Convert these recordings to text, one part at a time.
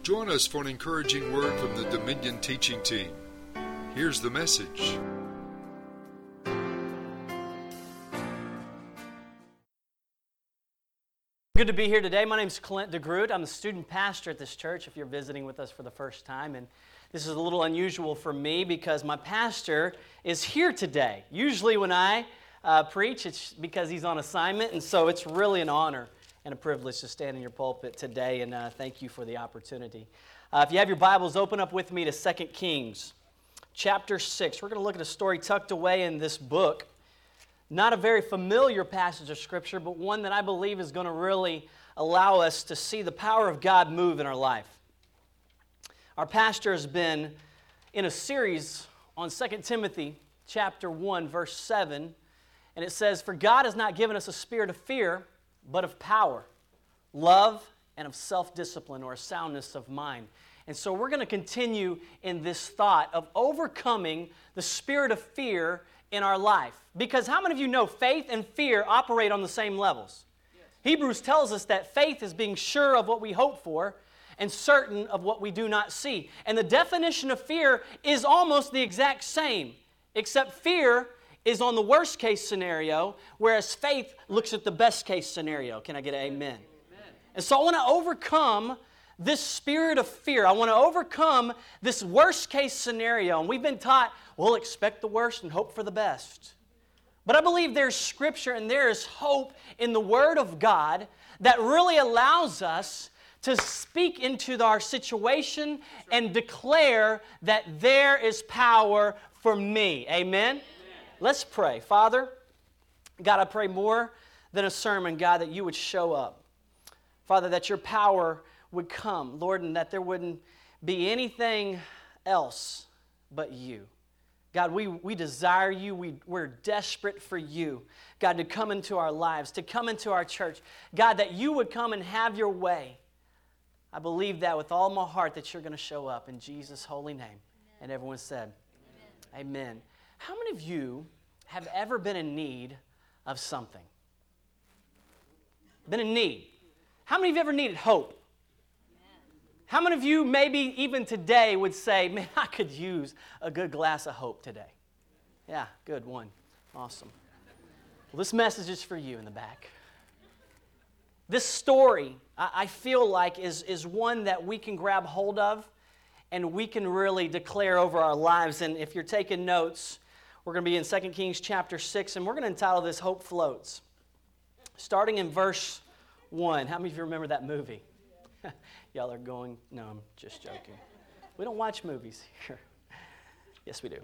Join us for an encouraging word from the Dominion Teaching Team. Here's the message. Good to be here today. My name is Clint DeGroot. I'm the student pastor at this church if you're visiting with us for the first time. And this is a little unusual for me because my pastor is here today. Usually when I preach, it's because he's on assignment. And so it's really an honor and a privilege to stand in your pulpit today. And thank you for the opportunity. If you have your Bibles, open up with me to 2 Kings chapter 6. We're going to look at a story tucked away in this book. Not a very familiar passage of Scripture, but one that I believe is going to really allow us to see the power of God move in our life. Our pastor has been in a series on 2 Timothy chapter 1, verse 7, and it says, "For God has not given us a spirit of fear, but of power, love, and of self-discipline," or a soundness of mind. And so we're going to continue in this thought of overcoming the spirit of fear in our life. Because how many of you know faith and fear operate on the same levels? Yes. Hebrews tells us that faith is being sure of what we hope for and certain of what we do not see. And the definition of fear is almost the exact same, except fear is on the worst case scenario, whereas faith looks at the best case scenario. Can I get an amen? Amen. And so I want to overcome this spirit of fear. I want to overcome this worst case scenario. And we've been taught, well, expect the worst and hope for the best. But I believe there's Scripture and there is hope in the Word of God that really allows us to speak into our situation and declare that there is power for me. Amen? Let's pray. Father, God, I pray more than a sermon, God, that you would show up. Father, that your power would come, Lord, and that there wouldn't be anything else but you. God, we desire you. We're desperate for you, God, to come into our lives, to come into our church. God, that you would come and have your way. I believe that with all my heart that you're going to show up in Jesus' holy name. Amen. And everyone said, Amen. Amen. How many of you have ever been in need of something? Been in need? How many of you ever needed hope? How many of you maybe even today would say, man, I could use a good glass of hope today? Yeah, good one. Awesome. Well, this message is for you in the back. This story, I feel like, is one that we can grab hold of and we can really declare over our lives. And if you're taking notes, we're going to be in 2 Kings chapter 6, and we're going to entitle this Hope Floats. Starting in verse 1. How many of you remember that movie? Y'all are going, no, I'm just joking. We don't watch movies here. Yes, we do.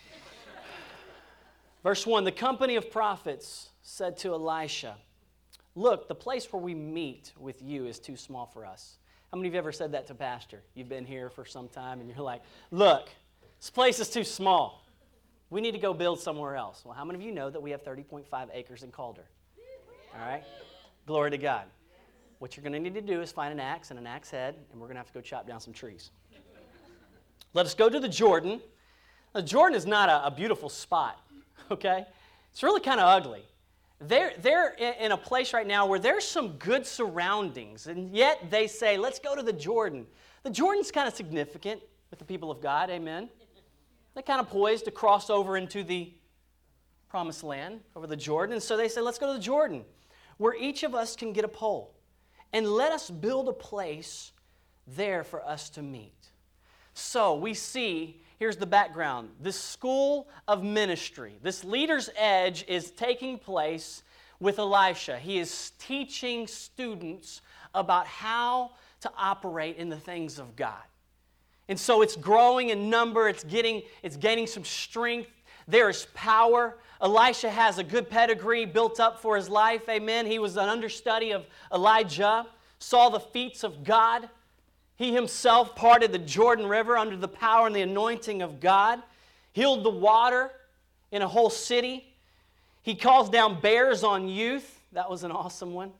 Verse 1, the company of prophets said to Elisha, "Look, the place where we meet with you is too small for us." How many of you ever said that to pastor? You've been here for some time and you're like, "Look, this place is too small. We need to go build somewhere else." Well, how many of you know that we have 30.5 acres in Calder? All right? Glory to God. What you're going to need to do is find an axe and an axe head, and we're going to have to go chop down some trees. Let us go to the Jordan. Now, Jordan is not a beautiful spot, okay? It's really kind of ugly. They're in a place right now where there's some good surroundings, and yet they say, let's go to the Jordan. The Jordan's kind of significant with the people of God, amen? They're kind of poised to cross over into the promised land, over the Jordan, and so they say, let's go to the Jordan, where each of us can get a pole. And let us build a place there for us to meet. So we see, here's the background, this school of ministry, this leader's edge is taking place with Elisha. He is teaching students about how to operate in the things of God. And so it's growing in number, it's gaining some strength. There is power. Elisha has a good pedigree built up for his life. Amen. He was an understudy of Elijah, saw the feats of God. He himself parted the Jordan River under the power and the anointing of God, healed the water in a whole city. He calls down bears on youth. That was an awesome one.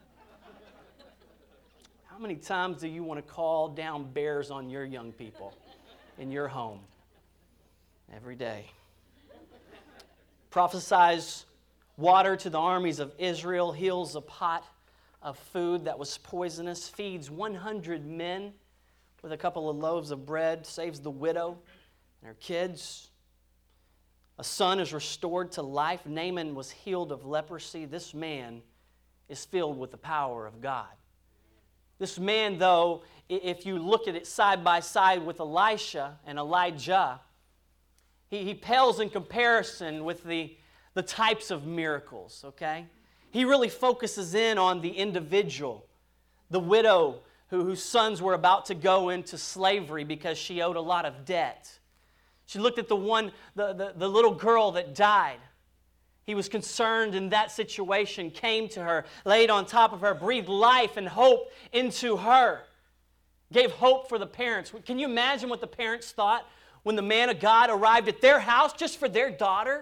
How many times do you want to call down bears on your young people in your home? Every day. Prophesies water to the armies of Israel, heals a pot of food that was poisonous, feeds 100 men with a couple of loaves of bread, saves the widow and her kids. A son is restored to life. Naaman was healed of leprosy. This man is filled with the power of God. This man, though, if you look at it side by side with Elisha and Elijah, he pales in comparison with the types of miracles, okay? He really focuses in on the individual, the widow whose sons were about to go into slavery because she owed a lot of debt. She looked at the little girl that died. He was concerned in that situation, came to her, laid on top of her, breathed life and hope into her, gave hope for the parents. Can you imagine what the parents thought when the man of God arrived at their house just for their daughter?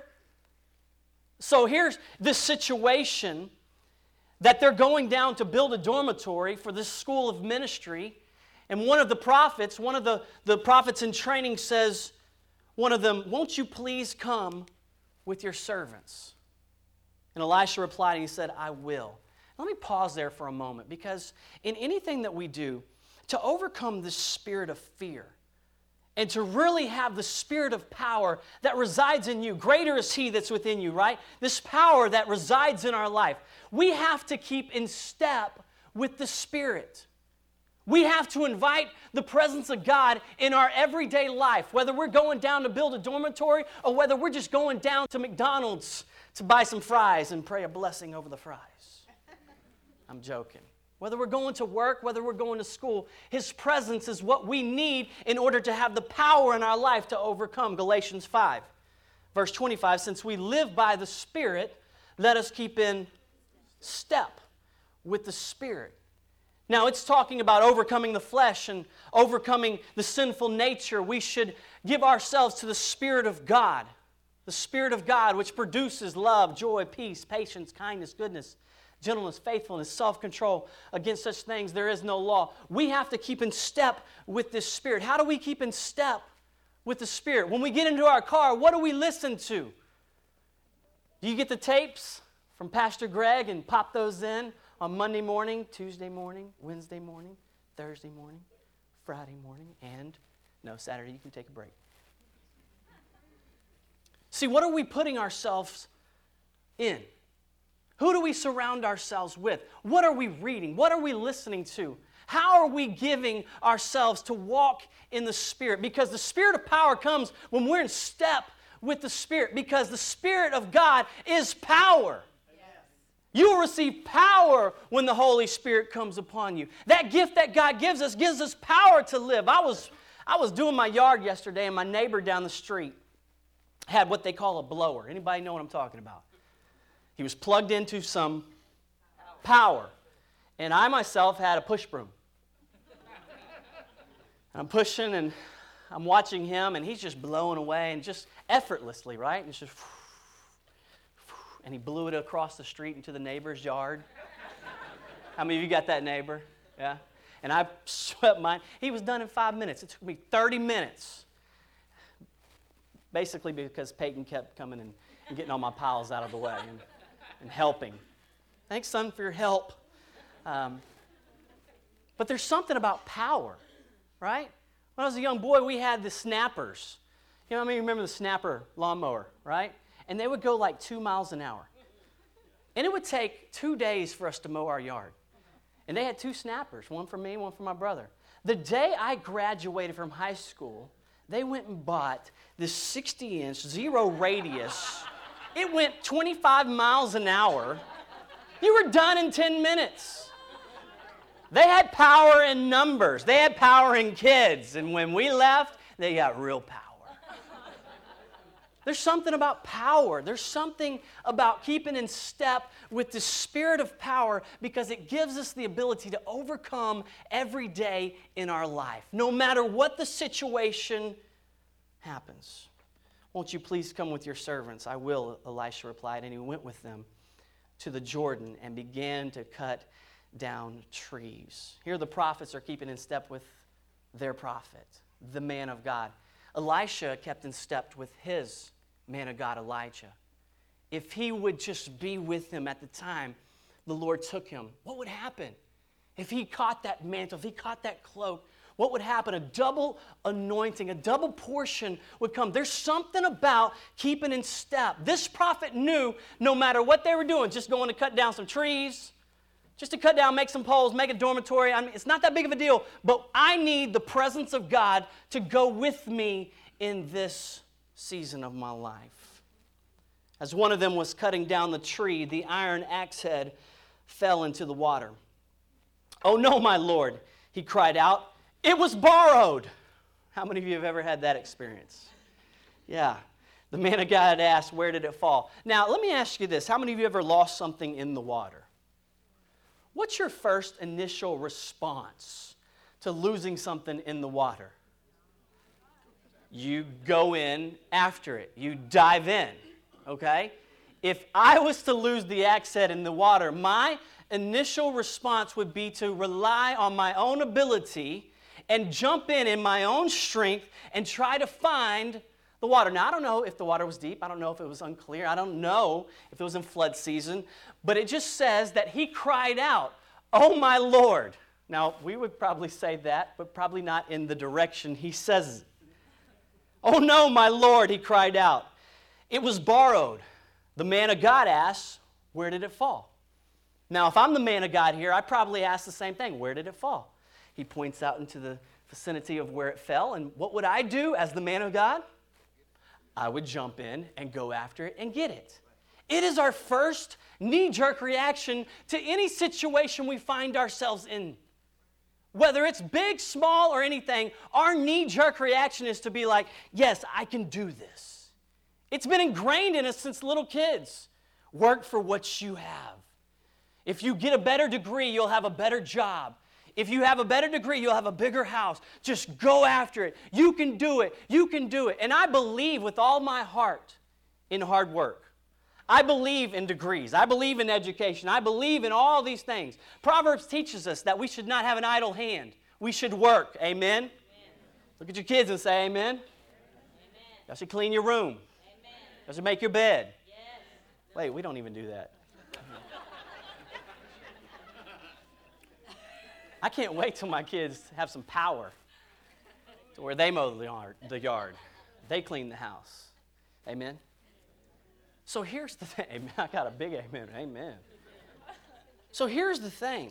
So here's this situation that they're going down to build a dormitory for this school of ministry. And one of the prophets in training says, one of them, "Won't you please come with your servants?" And Elisha replied and he said, "I will." Let me pause there for a moment, because in anything that we do, to overcome this spirit of fear and to really have the spirit of power that resides in you, greater is He that's within you, right? This power that resides in our life, we have to keep in step with the Spirit. We have to invite the presence of God in our everyday life, whether we're going down to build a dormitory or whether we're just going down to McDonald's to buy some fries and pray a blessing over the fries. I'm joking. Whether we're going to work, whether we're going to school, His presence is what we need in order to have the power in our life to overcome. Galatians 5, verse 25, "Since we live by the Spirit, let us keep in step with the Spirit." Now, it's talking about overcoming the flesh and overcoming the sinful nature. We should give ourselves to the Spirit of God. The Spirit of God, which produces love, joy, peace, patience, kindness, goodness, gentleness, faithfulness, self-control. Against such things there is no law. We have to keep in step with this Spirit. How do we keep in step with the Spirit? When we get into our car, what do we listen to? Do you get the tapes from Pastor Greg and pop those in on Monday morning, Tuesday morning, Wednesday morning, Thursday morning, Friday morning, and Saturday you can take a break? See, what are we putting ourselves in? Who do we surround ourselves with? What are we reading? What are we listening to? How are we giving ourselves to walk in the Spirit? Because the Spirit of power comes when we're in step with the Spirit, because the Spirit of God is power. You will receive power when the Holy Spirit comes upon you. That gift that God gives us power to live. I was doing my yard yesterday, and my neighbor down the street had what they call a blower. Anybody know what I'm talking about? He was plugged into some power. And I myself had a push broom. I'm pushing and I'm watching him, and he's just blowing away and just effortlessly, right? And it's just, and he blew it across the street into the neighbor's yard. How many of you got that neighbor? Yeah. And I swept mine. He was done in 5 minutes. It took me 30 minutes. Basically because Peyton kept coming and getting all my piles out of the way and helping. Thanks, son, for your help. But there's something about power, right? When I was a young boy, we had the snappers. You know, I mean, remember the snapper lawnmower, right? And they would go like 2 miles an hour. And it would take 2 days for us to mow our yard. And they had 2 snappers, one for me, one for my brother. The day I graduated from high school, they went and bought this 60-inch, zero radius. It went 25 miles an hour. You were done in 10 minutes. They had power in numbers. They had power in kids. And when we left, they got real power. There's something about power. There's something about keeping in step with the Spirit of power, because it gives us the ability to overcome every day in our life, no matter what the situation happens. "Won't you please come with your servants?" "I will," Elisha replied, and he went with them to the Jordan and began to cut down trees. Here the prophets are keeping in step with their prophet, the man of God. Elisha kept in step with his man of God, Elijah. If he would just be with him at the time the Lord took him, what would happen? If he caught that mantle, if he caught that cloak, what would happen? A double anointing, a double portion would come. There's something about keeping in step. This prophet knew no matter what they were doing, just going to cut down some trees, just to cut down, make some poles, make a dormitory. I mean, it's not that big of a deal, but I need the presence of God to go with me in this season of my life. As one of them was cutting down the tree, the iron axe head fell into the water. "Oh no, my Lord," he cried out. "It was borrowed." How many of you have ever had that experience? Yeah. The man of God asked, "Where did it fall?" Now, let me ask you this. How many of you ever lost something in the water? What's your first initial response to losing something in the water? You go in after it. You dive in, okay? If I was to lose the axe head in the water, my initial response would be to rely on my own ability and jump in my own strength and try to find the water. Now, I don't know if the water was deep. I don't know if it was unclear. I don't know if it was in flood season. But it just says that he cried out, "Oh, my Lord." Now, we would probably say that, but probably not in the direction he says it. "Oh, no, my Lord," he cried out. "It was borrowed." The man of God asks, "Where did it fall?" Now, if I'm the man of God here, I probably ask the same thing. Where did it fall? He points out into the vicinity of where it fell. And what would I do as the man of God? I would jump in and go after it and get it. It is our first knee-jerk reaction to any situation we find ourselves in. Whether it's big, small, or anything, our knee-jerk reaction is to be like, yes, I can do this. It's been ingrained in us since little kids. Work for what you have. If you get a better degree, you'll have a better job. If you have a better degree, you'll have a bigger house. Just go after it. You can do it. You can do it. And I believe with all my heart in hard work. I believe in degrees. I believe in education. I believe in all these things. Proverbs teaches us that we should not have an idle hand. We should work. Amen? Amen. Look at your kids and say amen. Amen. You should clean your room. Amen. You should make your bed. Yes. Wait, we don't even do that. I can't wait till my kids have some power to where they mow the yard. They clean the house. Amen? So here's the thing. Amen. I got a big amen. Amen. So here's the thing.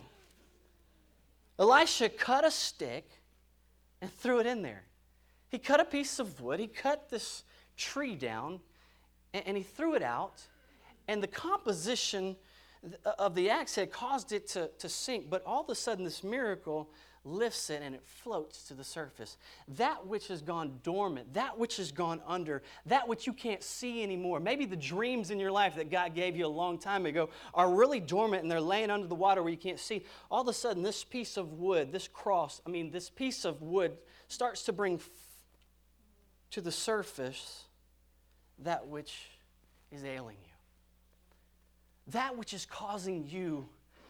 Elisha cut a stick and threw it in there. He cut a piece of wood. He cut this tree down, and he threw it out. And the composition of the axe head caused it to sink, but all of a sudden this miracle lifts it and it floats to the surface. That which has gone dormant, that which has gone under, that which you can't see anymore, maybe the dreams in your life that God gave you a long time ago are really dormant and they're laying under the water where you can't see. All of a sudden this piece of wood, this piece of wood starts to bring to the surface that which is ailing you. That which is causing you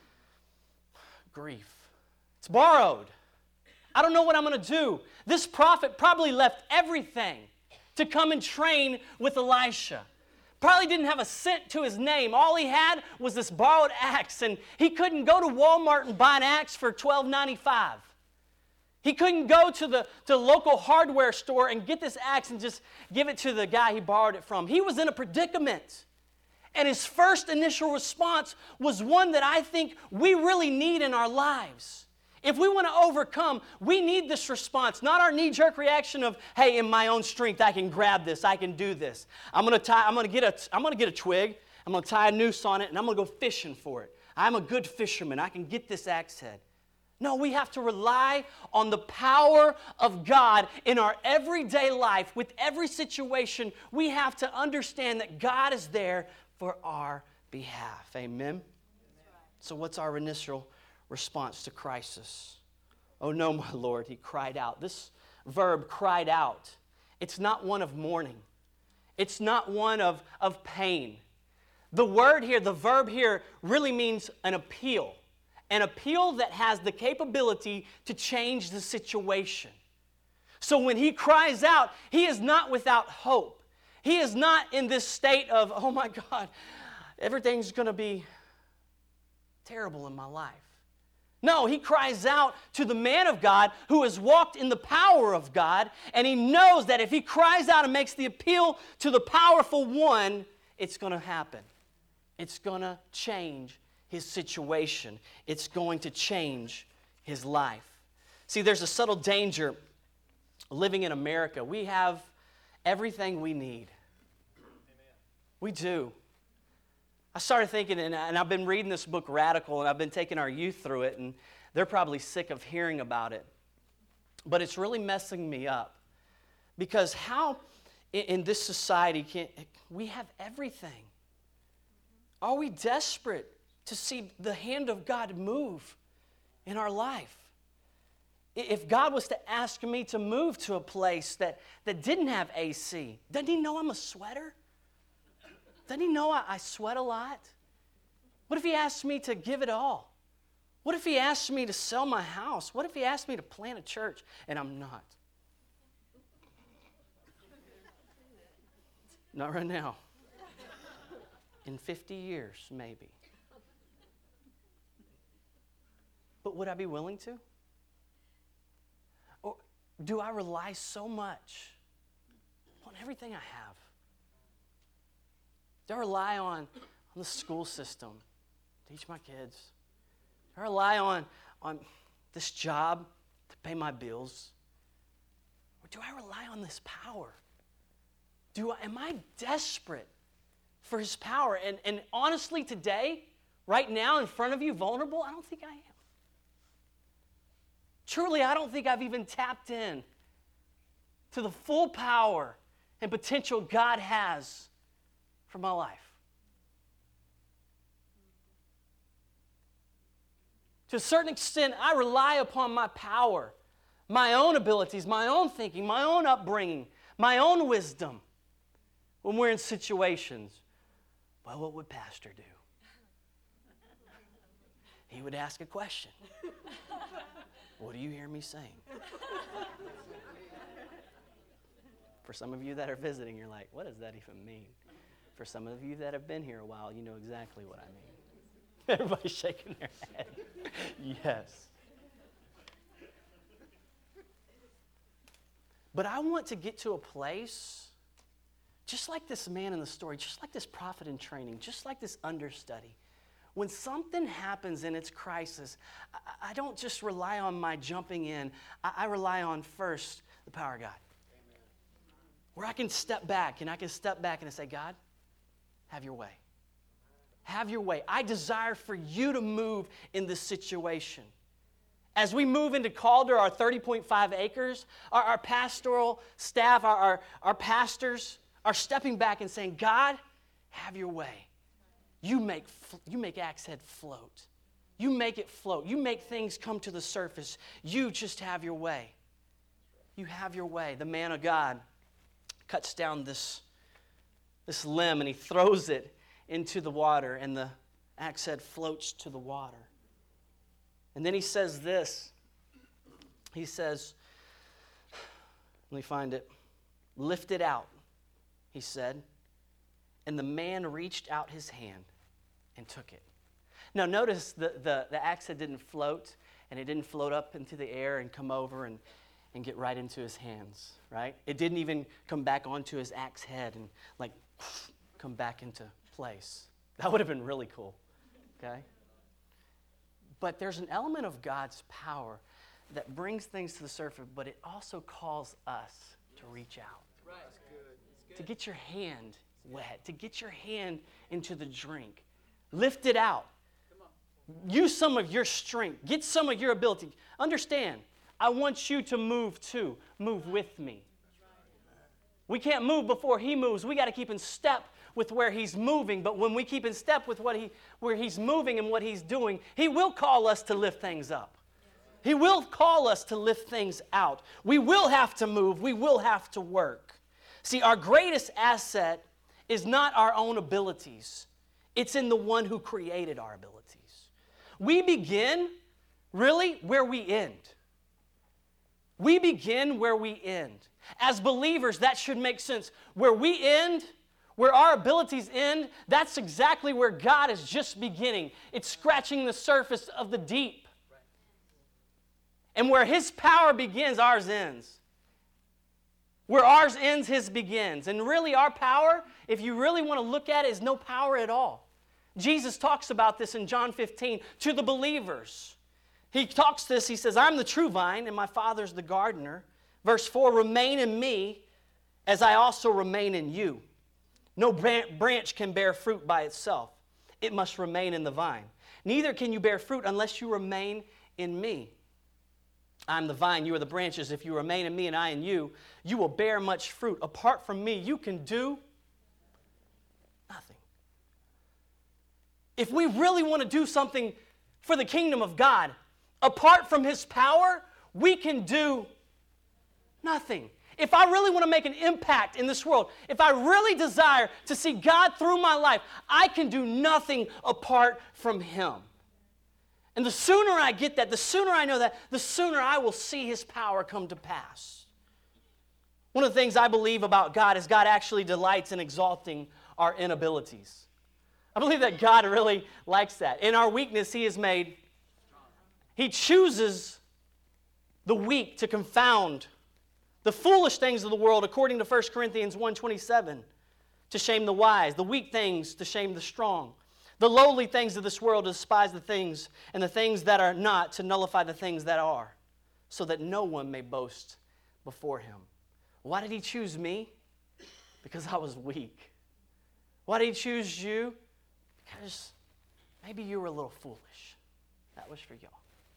grief. It's borrowed. I don't know what I'm going to do. This prophet probably left everything to come and train with Elisha. Probably didn't have a cent to his name. All he had was this borrowed axe, and he couldn't go to Walmart and buy an axe for $12.95. He couldn't go to the local hardware store and get this axe and just give it to the guy he borrowed it from. He was in a predicament. And his first initial response was one that I think we really need in our lives. If we want to overcome, we need this response, not our knee-jerk reaction of, hey, in my own strength, I can grab this, I can do this. I'm going to get a twig, I'm going to tie a noose on it, and I'm going to go fishing for it. I'm a good fisherman, I can get this axe head. No, we have to rely on the power of God in our everyday life. With every situation, we have to understand that God is there for our behalf. Amen? So what's our initial response to crisis? Oh no, my Lord, he cried out. This verb, cried out, it's not one of mourning. It's not one of pain. The verb here really means an appeal. An appeal that has the capability to change the situation. So when he cries out, he is not without hope. He is not in this state of, oh my God, everything's going to be terrible in my life. No, he cries out to the man of God who has walked in the power of God, and he knows that if he cries out and makes the appeal to the powerful one, it's going to happen. It's going to change his situation. It's going to change his life. See, there's a subtle danger living in America. We have everything we need. We do. I started thinking, and I've been reading this book, Radical, and I've been taking our youth through it, and they're probably sick of hearing about it. But it's really messing me up. Because how in this society we have everything? Are we desperate to see the hand of God move in our life? If God was to ask me to move to a place that didn't have AC, doesn't he know I'm a sweater? Doesn't he know I sweat a lot? What if he asked me to give it all? What if he asked me to sell my house? What if he asked me to plant a church and I'm not? Not right now. In 50 years, maybe. But would I be willing to? Or do I rely so much on everything I have? Do I rely on the school system to teach my kids? Do I rely on this job to pay my bills? Or do I rely on this power? Am I desperate for his power? And honestly, today, right now, in front of you, vulnerable, I don't think I am. Truly, I don't think I've even tapped in to the full power and potential God has for my life. To a certain extent, I rely upon my power, my own abilities, my own thinking, my own upbringing, my own wisdom when we're in situations. Well, what would Pastor do? He would ask a question. What do you hear me saying? For some of you that are visiting, you're like, what does that even mean? For some of you that have been here a while, you know exactly what I mean. Everybody's shaking their head. Yes. But I want to get to a place, just like this man in the story, just like this prophet in training, just like this understudy. When something happens in its crisis, I don't just rely on my jumping in. I rely on first the power of God. Amen. Where I can step back and I say, God, have your way. Have your way. I desire for you to move in this situation. As we move into Calder, our 30.5 acres, our pastoral staff, our pastors are stepping back and saying, God, have your way. You make Axe Head float. You make it float. You make things come to the surface. You just have your way. You have your way. The man of God cuts down this limb and he throws it into the water, and the axe head floats to the water. And then he says this. He says, let me find it. Lift it out, he said. And the man reached out his hand and took it. Now notice the axe head didn't float, and it didn't float up into the air and come over and get right into his hands, right? It didn't even come back onto his axe head and like come back into place. That would have been really cool, okay? But there's an element of God's power that brings things to the surface, but it also calls us to reach out. Right. That's good. To get your hand wet, to get your hand into the drink. Lift it out. Use some of your strength. Get some of your ability. Understand, I want you to move too. Move with me. We can't move before he moves. We got to keep in step with where he's moving. But when we keep in step with where he's moving and what he's doing, he will call us to lift things up. He will call us to lift things out. We will have to move. We will have to work. See, our greatest asset is not our own abilities. It's in the one who created our abilities. We begin, really, where we end. We begin where we end. As believers, that should make sense. Where we end, where our abilities end, that's exactly where God is just beginning. It's scratching the surface of the deep. And where His power begins, ours ends. Where ours ends, His begins. And really our power, if you really want to look at it, is no power at all. Jesus talks about this in John 15 to the believers. He talks this, He says, I'm the true vine and my Father's the gardener. Verse 4, remain in me as I also remain in you. No branch can bear fruit by itself. It must remain in the vine. Neither can you bear fruit unless you remain in me. I'm the vine, you are the branches. If you remain in me and I in you, you will bear much fruit. Apart from me, you can do nothing. If we really want to do something for the kingdom of God, apart from His power, we can do nothing. If I really want to make an impact in this world, if I really desire to see God through my life, I can do nothing apart from Him. And the sooner I get that, the sooner I know that, the sooner I will see His power come to pass. One of the things I believe about God is God actually delights in exalting our inabilities. I believe that God really likes that. In our weakness, He chooses the weak to confound the foolish things of the world, according to 1 Corinthians 1:27, to shame the wise, the weak things to shame the strong, the lowly things of this world to despise the things, and the things that are not to nullify the things that are, so that no one may boast before Him. Why did He choose me? Because I was weak. Why did He choose you? Because maybe you were a little foolish. That was for y'all.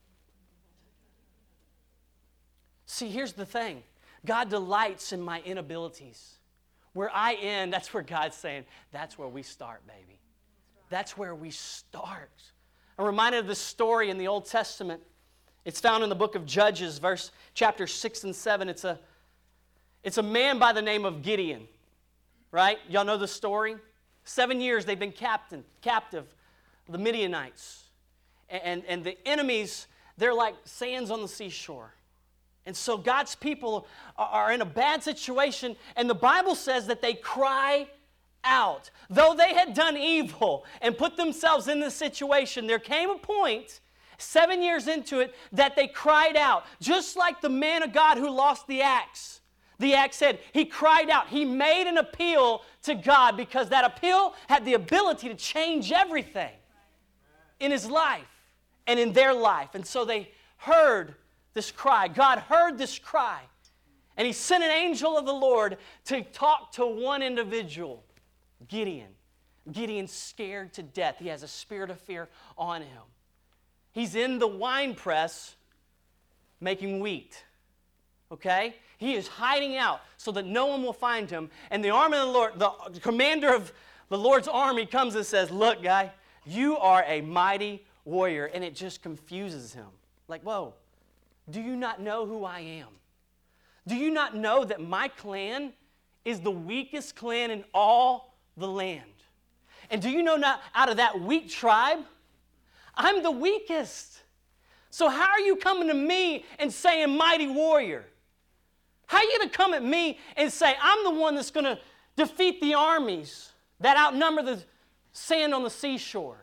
See, here's the thing. God delights in my inabilities. Where I end, that's where God's saying, that's where we start, baby. That's where we start. I'm reminded of this story in the Old Testament. It's found in the book of Judges, chapter 6 and 7. It's a man by the name of Gideon, right? Y'all know the story? 7 years they've been captive, the Midianites. And the enemies, they're like sands on the seashore. And so God's people are in a bad situation, and the Bible says that they cry out. Though they had done evil and put themselves in this situation, there came a point, 7 years into it, that they cried out. Just like the man of God who lost the axe. The axe head, he cried out. He made an appeal to God because that appeal had the ability to change everything in his life and in their life. And so they heard this cry. God heard this cry. And He sent an angel of the Lord to talk to one individual, Gideon. Gideon's scared to death. He has a spirit of fear on him. He's in the wine press making wheat. Okay? He is hiding out so that no one will find him. And the army of the Lord, the commander of the Lord's army comes and says, look, guy, you are a mighty warrior. And it just confuses him. Like, whoa. Do you not know who I am? Do you not know that my clan is the weakest clan in all the land? And do you know not out of that weak tribe, I'm the weakest. So how are you coming to me and saying mighty warrior? How are you going to come at me and say I'm the one that's going to defeat the armies that outnumber the sand on the seashore?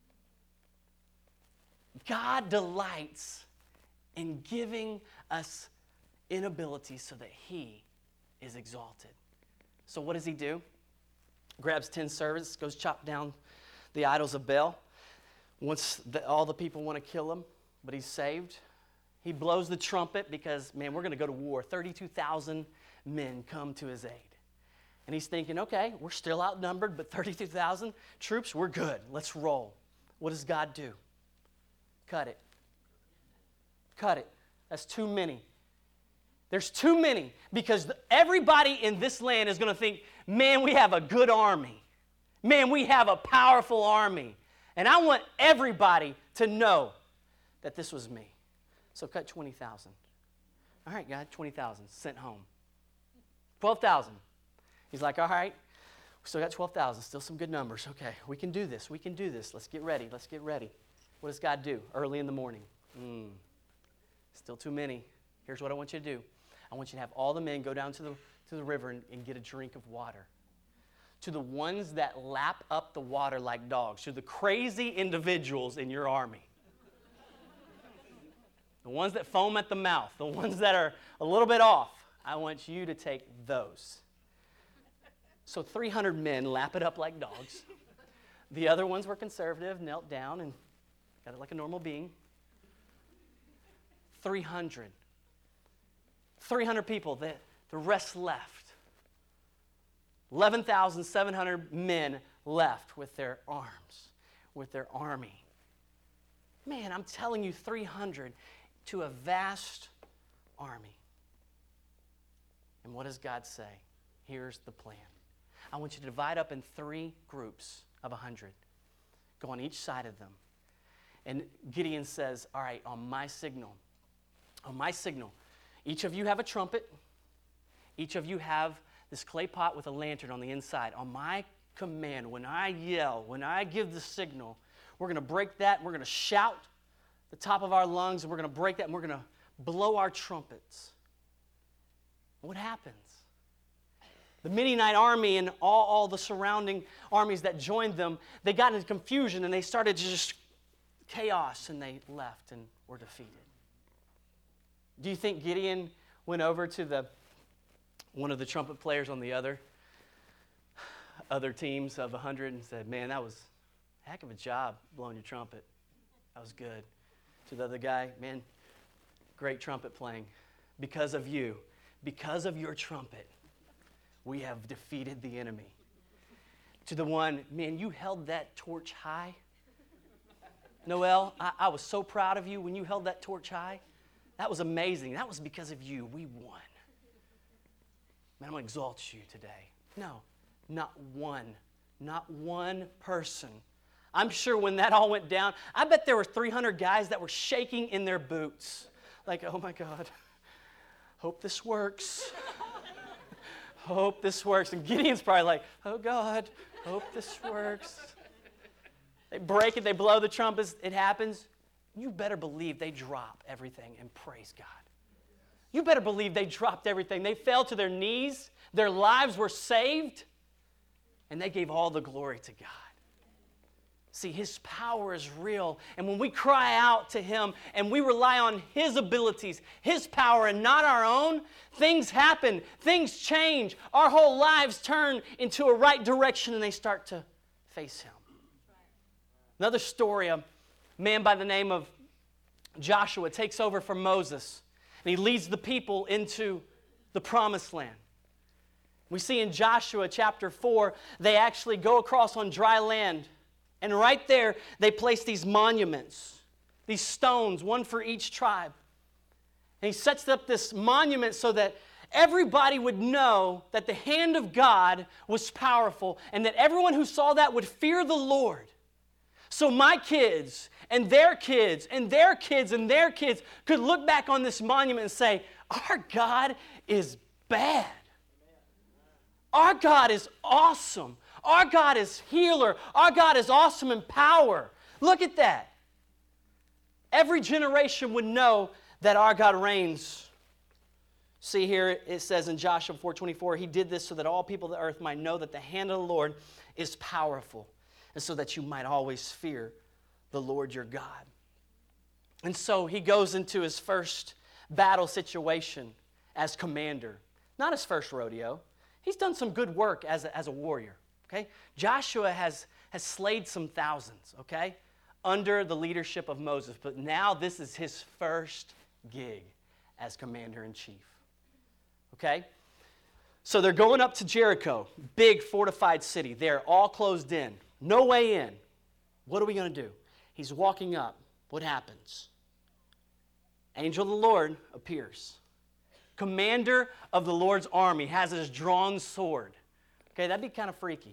God delights in giving us inabilities so that He is exalted. So what does He do? Grabs 10 servants, goes chop down the idols of Baal. Once all the people want to kill him, but he's saved. He blows the trumpet because, man, we're going to go to war. 32,000 men come to his aid. And he's thinking, okay, we're still outnumbered, but 32,000 troops, we're good. Let's roll. What does God do? Cut it. Cut it. That's too many. There's too many because everybody in this land is going to think, man, we have a good army. Man, we have a powerful army. And I want everybody to know that this was me. So cut 20,000. All right, God, 20,000 sent home. 12,000. He's like, all right, we still got 12,000. Still some good numbers. Okay, we can do this. We can do this. Let's get ready. Let's get ready. What does God do early in the morning? Still too many. Here's what I want you to do. I want you to have all the men go down to the river and get a drink of water. To the ones that lap up the water like dogs, to the crazy individuals in your army. the ones that foam at the mouth, the ones that are a little bit off, I want you to take those. So 300 men lap it up like dogs. The other ones were conservative, knelt down and got it like a normal being. 300 people, the rest left. 11,700 men left with their arms, with their army. Man, I'm telling you, 300 to a vast army. And what does God say? Here's the plan. I want you to divide up in 3 groups of 100. Go on each side of them. And Gideon says, all right, on my signal, each of you have a trumpet. Each of you have this clay pot with a lantern on the inside. On my command, when I yell, when I give the signal, we're going to break that. We're going to shout the top of our lungs, and we're going to break that, and we're going to blow our trumpets. What happens? The Midianite army and all the surrounding armies that joined them, they got into confusion, and they started just chaos, and they left and were defeated. Do you think Gideon went over to one of the trumpet players on the other teams of 100 and said, man, that was a heck of a job blowing your trumpet. That was good. To the other guy, man, great trumpet playing. Because of you, because of your trumpet, we have defeated the enemy. To the one, man, you held that torch high. Noel, I was so proud of you when you held that torch high. That was amazing. That was because of you. We won. Man, I'm going to exalt you today. No, not one person. I'm sure when that all went down, I bet there were 300 guys that were shaking in their boots. Like, oh my God, hope this works. Hope this works. And Gideon's probably like, oh God, hope this works. They break it, they blow the trumpets, it happens. You better believe they drop everything and praise God. You better believe they dropped everything. They fell to their knees, their lives were saved, and they gave all the glory to God. See, His power is real, and when we cry out to Him and we rely on His abilities, His power and not our own, things happen, things change. Our whole lives turn into a right direction and they start to face Him. Another story, a man by the name of Joshua takes over from Moses, and he leads the people into the promised land. We see in Joshua chapter 4, they actually go across on dry land, and right there they place these monuments, these stones, one for each tribe. And he sets up this monument so that everybody would know that the hand of God was powerful, and that everyone who saw that would fear the Lord. So my kids and their kids and their kids and their kids could look back on this monument and say, our God is bad. Our God is awesome. Our God is healer. Our God is awesome in power. Look at that. Every generation would know that our God reigns. See here, it says in Joshua 4:24, He did this so that all people of the earth might know that the hand of the Lord is powerful, and so that you might always fear the Lord your God. And so he goes into his first battle situation as commander. Not his first rodeo. He's done some good work as a warrior. Okay? Joshua has slayed some thousands, okay, under the leadership of Moses. But now this is his first gig as commander-in-chief. Okay? So they're going up to Jericho, big fortified city. They're all closed in. No way in. What are we going to do? He's walking up. What happens? Angel of the Lord appears. Commander of the Lord's army has his drawn sword. Okay, that'd be kind of freaky.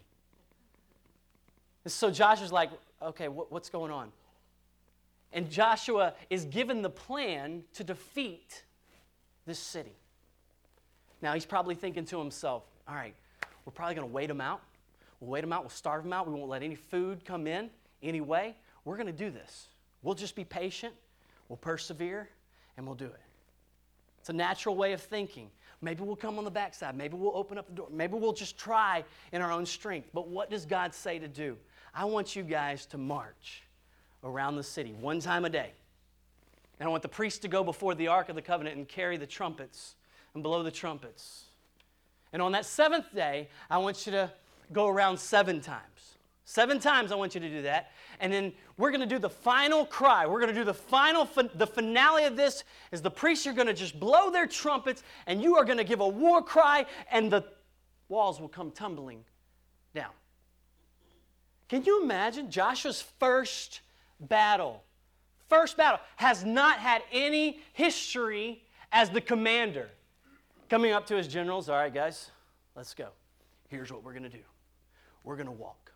And so Joshua's like, okay, what's going on? And Joshua is given the plan to defeat this city. Now he's probably thinking to himself, all right, we're probably going to wait them out. We'll wait them out. We'll starve them out. We won't let any food come in anyway. We're going to do this. We'll just be patient. We'll persevere, and we'll do it. It's a natural way of thinking. Maybe we'll come on the backside. Maybe we'll open up the door. Maybe we'll just try in our own strength. But what does God say to do? I want you guys to march around the city one time a day. And I want the priest to go before the Ark of the Covenant and carry the trumpets and blow the trumpets. And on that seventh day, I want you to go around 7 times. 7 times I want you to do that. And then we're going to do the final cry. We're going to do the finale of this is the priests are going to just blow their trumpets and you are going to give a war cry and the walls will come tumbling down. Can you imagine Joshua's first battle? First battle has not had any history as the commander. Coming up to his generals, all right, guys, let's go. Here's what we're going to do. We're going to walk.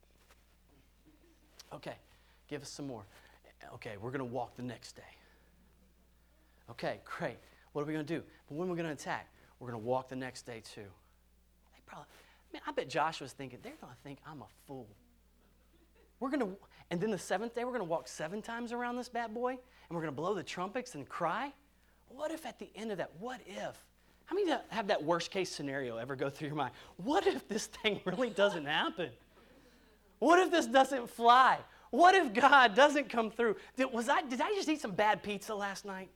Okay, give us some more. Okay, we're going to walk the next day. Okay, great. What are we going to do? But when are we going to attack? We're going to walk the next day too. They probably, I bet Joshua's thinking, they're going to think I'm a fool. And then the 7th day, we're going to walk 7 times around this bad boy, and we're going to blow the trumpets and cry? What if at the end of that, what if? How many have that worst case scenario ever go through your mind? What if this thing really doesn't happen? What if this doesn't fly? What if God doesn't come through? Did I just eat some bad pizza last night?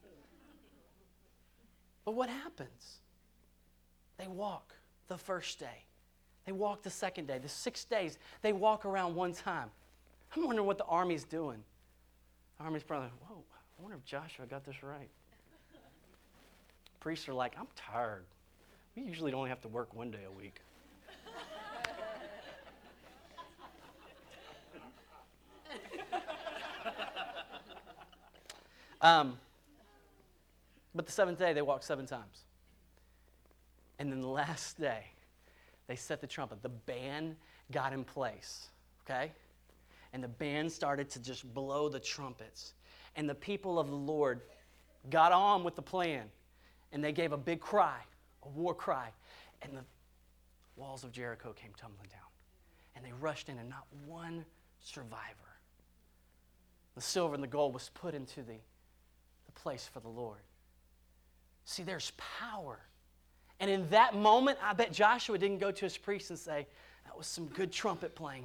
But what happens? They walk the first day. They walk the second day. The 6 days, they walk around 1 time. I'm wondering what the army's doing. The army's probably like, whoa, I wonder if Joshua got this right. Priests are like, I'm tired. We usually only have to work 1 day a week. But the 7th day, they walked 7 times. And then the last day, they set the trumpet. The band got in place, okay? And the band started to just blow the trumpets. And the people of the Lord got on with the plan. And they gave a big cry, a war cry. And the walls of Jericho came tumbling down. And they rushed in, and not one survivor. The silver and the gold was put into the place for the Lord. See, there's power. And in that moment, I bet Joshua didn't go to his priest and say, that was some good trumpet playing.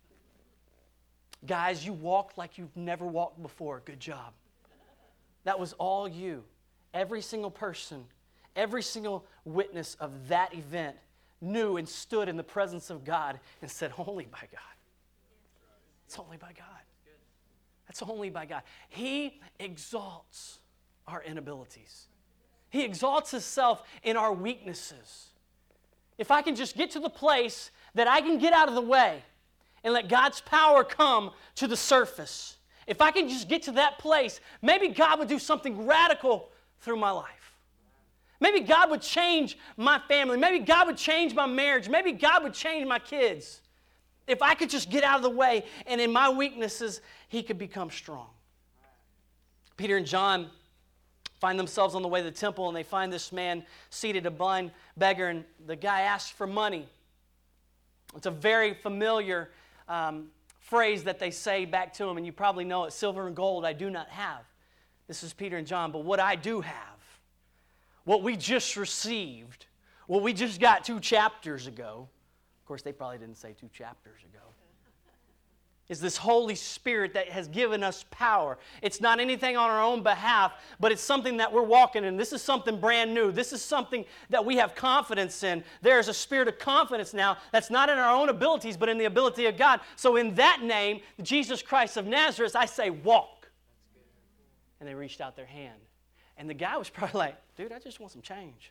Guys, you walked like you've never walked before. Good job. That was all you. Every single person, every single witness of that event knew and stood in the presence of God and said, only by God. It's only by God. That's only by God. He exalts our inabilities. He exalts himself in our weaknesses. If I can just get to the place that I can get out of the way and let God's power come to the surface, if I can just get to that place, maybe God would do something radical through my life. Maybe God would change my family. Maybe God would change my marriage. Maybe God would change my kids. If I could just get out of the way and in my weaknesses, he could become strong. Peter and John find themselves on the way to the temple, and they find this man seated, a blind beggar, and the guy asks for money. It's a very familiar phrase that they say back to him, and you probably know it, silver and gold I do not have. This is Peter and John, but what I do have, what we just received, what we just got 2 chapters ago, of course they probably didn't say 2 chapters ago, is this Holy Spirit that has given us power. It's not anything on our own behalf, but it's something that we're walking in. This is something brand new. This is something that we have confidence in. There is a spirit of confidence now that's not in our own abilities, but in the ability of God. So in that name, Jesus Christ of Nazareth, I say, walk. And they reached out their hand. And the guy was probably like, dude, I just want some change.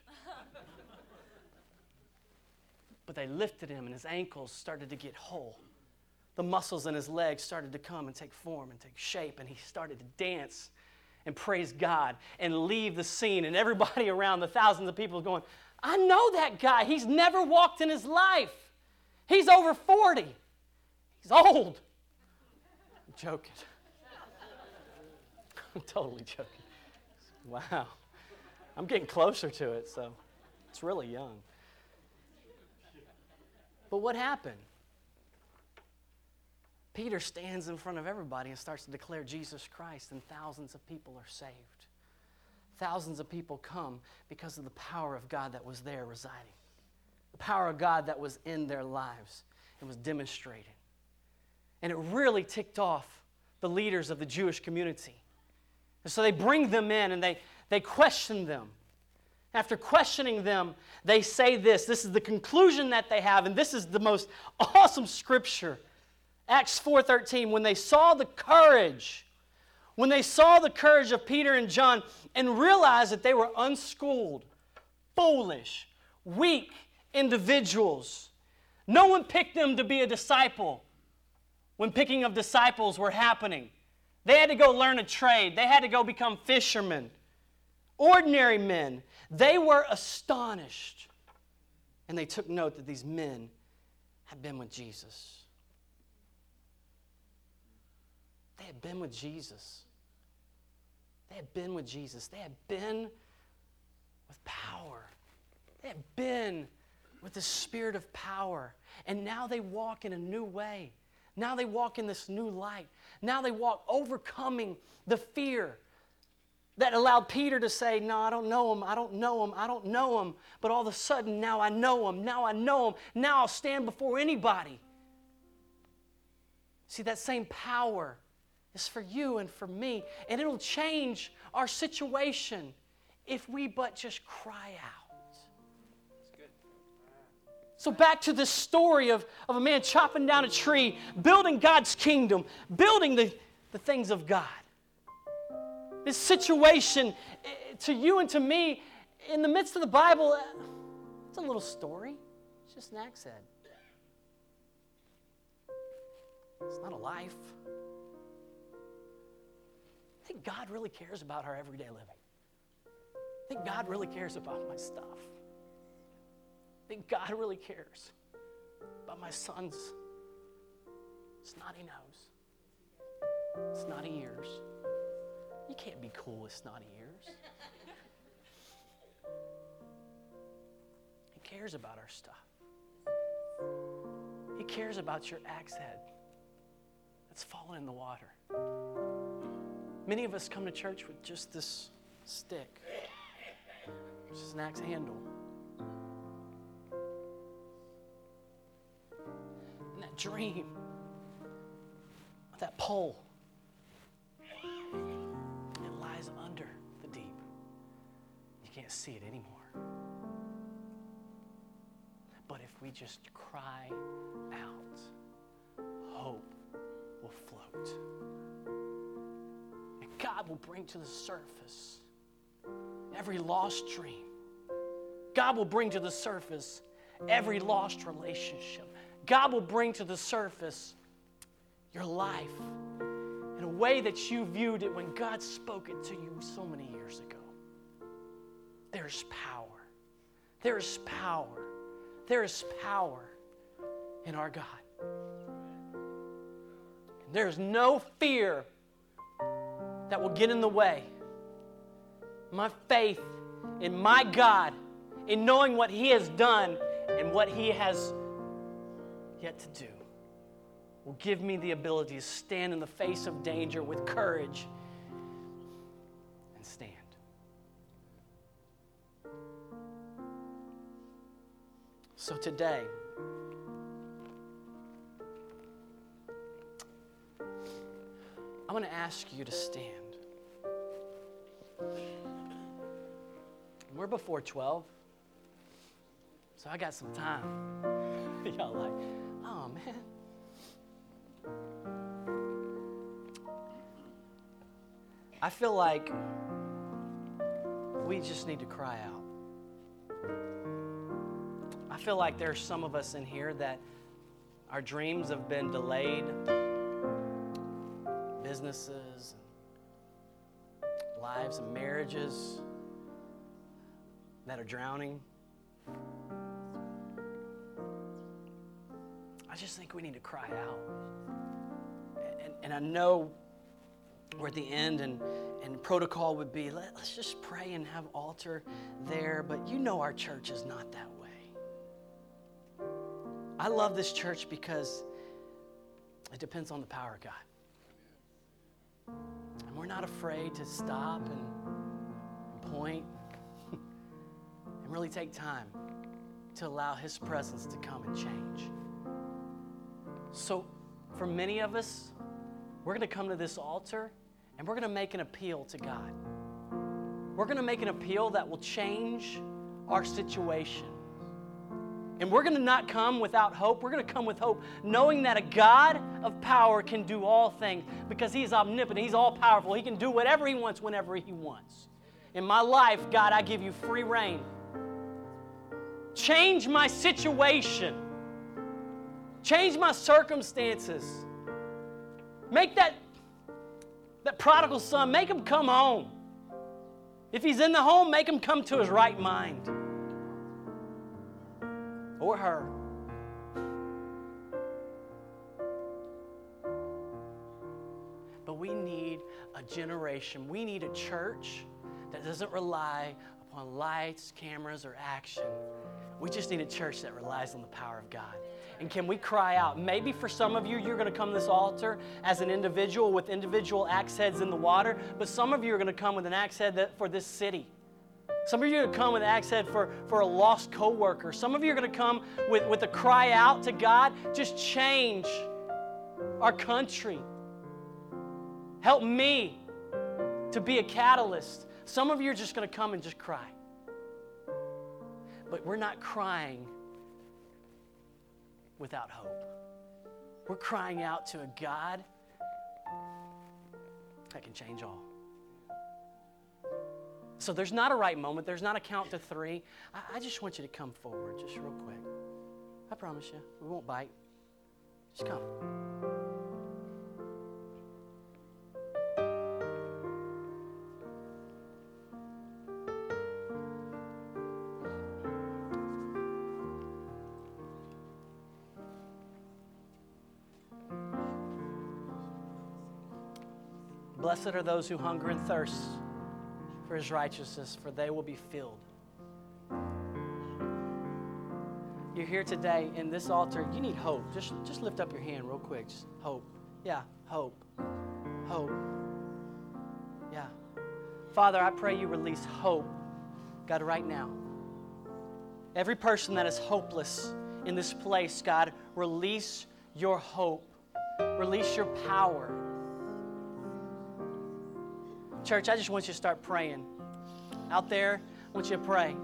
But they lifted him, and his ankles started to get whole. The muscles in his legs started to come and take form and take shape, and he started to dance and praise God and leave the scene. And everybody around, the thousands of people going, I know that guy. He's never walked in his life. He's over 40. He's old. I'm joking. I'm totally joking. Wow. I'm getting closer to it, so it's really young. But what happened? Peter stands in front of everybody and starts to declare Jesus Christ, and thousands of people are saved. Thousands of people come because of the power of God that was there residing. The power of God that was in their lives and was demonstrated. And it really ticked off the leaders of the Jewish community. And so they bring them in and they question them. After questioning them, they say this. This is the conclusion that they have, and this is the most awesome scripture. Acts 4:13, when they saw the courage of Peter and John and realized that they were unschooled, foolish, weak individuals. No one picked them to be a disciple when picking of disciples were happening. They had to go learn a trade. They had to go become fishermen, ordinary men. They were astonished, and they took note that these men had been with Jesus. They had been with Jesus. They had been with Jesus. They had been with power. They had been with the Spirit of power. And now they walk in a new way. Now they walk in this new light. Now they walk overcoming the fear that allowed Peter to say, no, I don't know him, I don't know him, I don't know him. But all of a sudden, now I know him, now I know him. Now I'll stand before anybody. See, that same power is for you and for me. And it'll change our situation if we but just cry out. So back to this story of a man chopping down a tree, building God's kingdom, building the things of God. This situation, to you and to me, in the midst of the Bible, it's a little story. It's just an axe head. It's not a life. I think God really cares about our everyday living. I think God really cares about my stuff. I think God really cares about my son's snotty nose, snotty ears. You can't be cool with snotty ears. He cares about our stuff. He cares about your axe head that's fallen in the water. Many of us come to church with just this stick, just an axe handle. And that dream of that pole, it lies under the deep. You can't see it anymore. But if we just cry out, hope will float. And God will bring to the surface every lost dream. God will bring to the surface every lost relationship. God will bring to the surface your life in a way that you viewed it when God spoke it to you so many years ago. There's power. There is power. There is power in our God. And there is no fear that will get in the way. My faith in my God, in knowing what He has done and what He has yet to do, will give me the ability to stand in the face of danger with courage and stand. So today, I'm going to ask you to stand. We're before 12, so I got some time. Y'all like, oh man. I feel like we just need to cry out. I feel like there's some of us in here that our dreams have been delayed. Businesses, lives and marriages that are drowning. I just think we need to cry out. And I know we're at the end and protocol would be, let's just pray and have altar there, but you know our church is not that way. I love this church because it depends on the power of God. And we're not afraid to stop and point and really take time to allow His presence to come and change. So for many of us, we're going to come to this altar and we're going to make an appeal to God. We're going to make an appeal that will change our situation. And we're going to not come without hope. We're going to come with hope, knowing that a God of power can do all things because He's omnipotent. He's all-powerful. He can do whatever He wants whenever He wants. In my life, God, I give you free reign. Change my situation. Change my circumstances. Make that prodigal son, make him come home. If he's in the home, make him come to his right mind. Or her. But we need a generation. We need a church that doesn't rely upon lights, cameras, or action. We just need a church that relies on the power of God. And can we cry out? Maybe for some of you, you're going to come to this altar as an individual with individual axe heads in the water, but some of you are going to come with an axe head for this city. Some of you are going to come with an axe head for a lost coworker. Some of you are going to come with a cry out to God. Just change our country. Help me to be a catalyst. Some of you are just going to come and just cry. But we're not crying without hope. We're crying out to a God that can change all. So there's not a right moment. There's not a count to 3. I just want you to come forward just real quick. I promise you, we won't bite. Just come. Blessed are those who hunger and thirst for His righteousness, for they will be filled. You're here today in this altar. You need hope. Just lift up your hand real quick. Just hope. Yeah, hope. Hope. Yeah. Father, I pray you release hope, God, right now. Every person that is hopeless in this place, God, release your hope. Release your power. Church, I just want you to start praying. Out there, I want you to pray.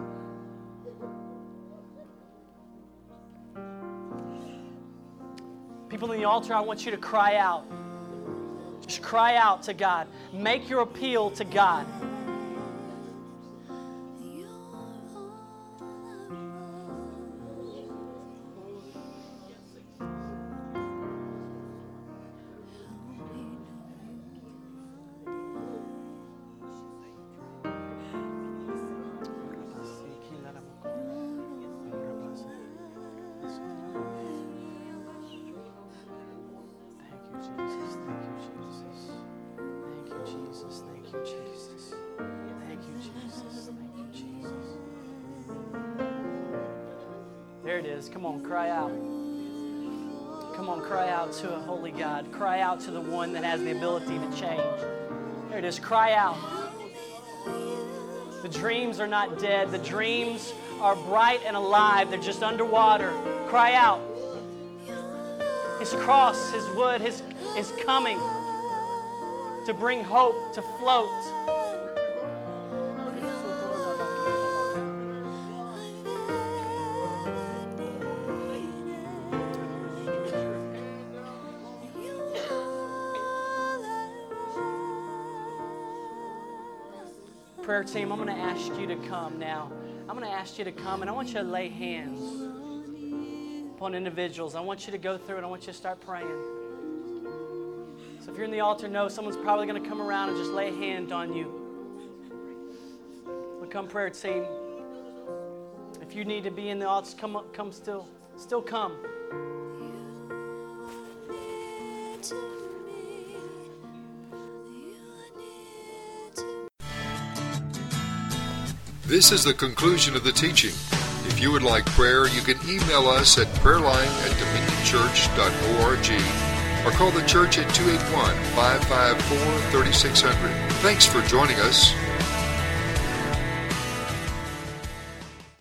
People in the altar, I want you to cry out. Just cry out to God. Make your appeal to God. There it is. Come on, cry out. Come on, cry out to a holy God. Cry out to the one that has the ability to change. There it is. Cry out. The dreams are not dead. The dreams are bright and alive. They're just underwater. Cry out. His cross, His wood, is coming to bring hope, to float. Prayer team, I'm going to ask you to come now. I'm going to ask you to come, and I want you to lay hands upon individuals. I want you to go through and I want you to start praying. So if you're in the altar, know someone's probably going to come around and just lay a hand on you. But come, prayer team. If you need to be in the altar, come still come. This is the conclusion of the teaching. If you would like prayer, you can email us at prayerline@dominionchurch.org or call the church at 281-554-3600. Thanks for joining us.